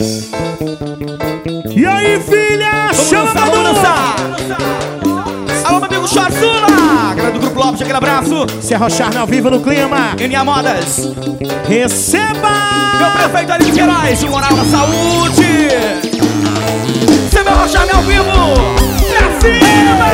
E aí, filha? Vamos dançar! Alô, meu amigo Chorzula! Galera do Grupo Lopes, aquele abraço. Se arrochar ao vivo no clima. NA Modas. Receba! Meu prefeito ali de Queiroz, o Moral da Saúde. Se me arrochar ao vivo, pra cima!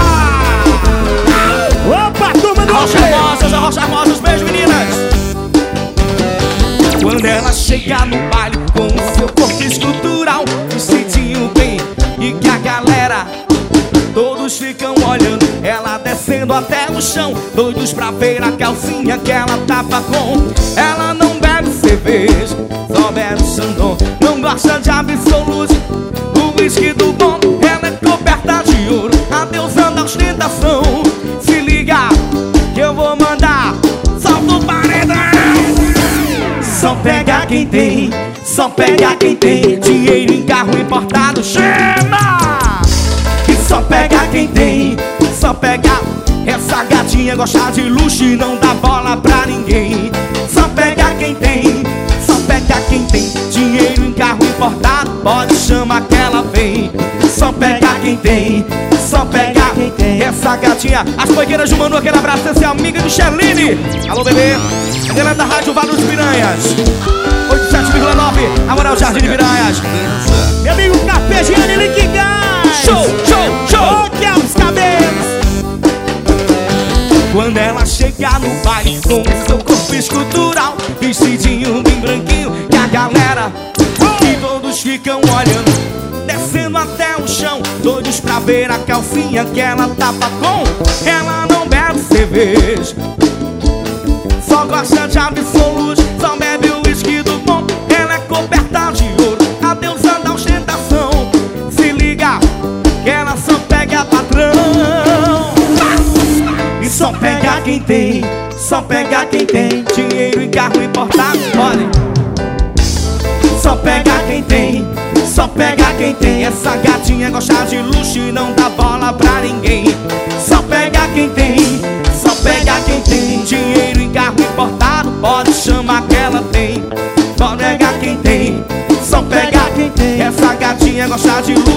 Opa, turma do Arrocha hermosas, beijo, meninas. Quando ela chega no baile com o seu corpo escultural, vestidinho bem e que a galera todos ficam olhando ela descendo até o chão, doidos pra ver a calcinha que ela tapa com. Ela não bebe cerveja, só bebe Xandão. Não gosta de absolute, o whisky do bom. Ela é coberta de ouro, a deusa da ostentação. Se liga que eu vou mandar salto o paredão. Só pega quem tem, só pega quem tem dinheiro em carro importado. Chama! E só pega quem tem, só pega. Essa gatinha gosta de luxo e não dá bola pra ninguém. Só pega quem tem, só pega quem tem dinheiro em carro importado. Pode chamar que ela vem. Só pega quem tem, só pega quem tem. Essa gatinha, as banheiras do Manu, aquele abraço. Essa é amiga do Cheline. Alô, bebê. Galera da Rádio Vale dos Piranhas 87,9, a Moral Jardim de Piranhas. meu amigo Capegiani, Link Gás. Show, show, show. Que é os cabelos. Quando ela chega no baile com seu corpo escultural, vestidinho bem branquinho, que a galera e todos ficam olhando, descendo até o chão, doidos pra ver a calcinha que ela tapa com. Ela não bebe cerveja, só gosta de absolute, só bebe o whisky do bom. Ela é coberta de ouro, a deusa da ostentação. Se liga que ela só pega patrão. E só pega quem tem, só pega quem tem dinheiro em carro importado. Olha, só pega quem tem, só pega quem tem. Essa gatinha gosta de luxo e não dá bola pra ninguém. Só pega quem tem, só pega quem tem dinheiro em carro importado. Pode chamar que ela tem. Pode pegar quem tem, só pega quem tem. Essa gatinha gosta de luxo